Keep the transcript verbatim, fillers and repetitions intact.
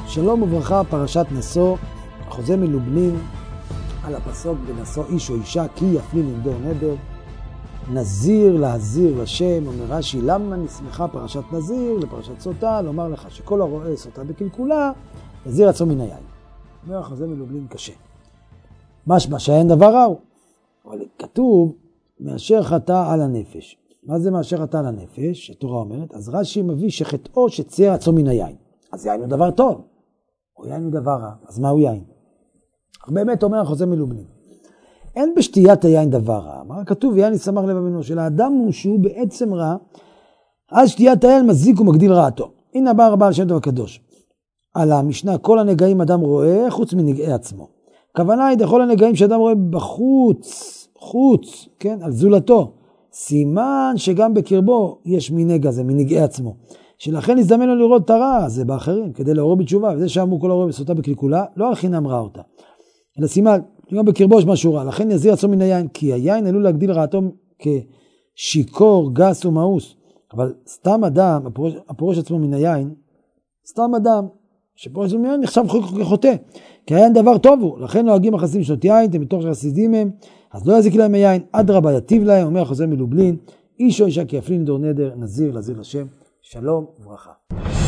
שלום וברכה, פרשת נשוא, חוזה מלובלין, על הפסוק בנשוא איש או אישה, כי יפלין עם דור נדר, נזיר להזיר לשם, אומר רש"י, למה נסמכה פרשת נזיר לפרשת סוטה, לומר לך שכל הרואה סוטה בקלקולה, נזיר עצמו מן היין. אומר חוזה מלובלין קשה. משמע שאין דבר רע, אבל כתוב, מאשר חטא על הנפש. מה זה מאשר חטא על הנפש? התורה אומרת, אז רש"י מביא שחטאו שצייר עצמו מן היין. אז יין הוא דבר טוב, או יין הוא דבר רע, אז מה הוא יין? באמת אומר חוזה מלובלין, אין בשתיית היין דבר רע, מה כתוב יין ישמח לב ממנו, של האדם הוא שהוא בעצם רע, אז שתיית היין מזיק ומגדיל רעתו. הנה בא רבה על שם טוב הקדוש, על המשנה, כל הנגעים אדם רואה חוץ מנגעי עצמו. הכוונה היא דכל הנגעים שאדם רואה בחוץ, חוץ, כן, על זולתו, סימן שגם בקרבו יש מנגע, זה מנגעי עצמו. שלכן הזדמן לו לראות את הרע הזה באחרים, כדי לעורר בתשובה, וזה שאמרו כל הרואה בסוטה בקלקולה, לא על חינם ראה אותה. אלא סימן, גם בקרבו יש משהו רע, לכן יזיר עצמו מן היין, כי היין עלול להגדיל רעתו כשיקור, גס ומאוס. אבל סתם אדם, הפורש, הפורש עצמו מן היין, סתם אדם שפורש עצמו מן היין נחשב כחוטא, כי היין דבר טוב הוא, לכן נוהגים החסידים שנות יין, אתם מתוך שחסידים הם, אז לא יזיק להם היין, אדרבה יטיב להם, אומר חוזה מלובלין, איש או אישה כי יפלין דור נדר, נזיר להזיר לשם, שלום וברכה.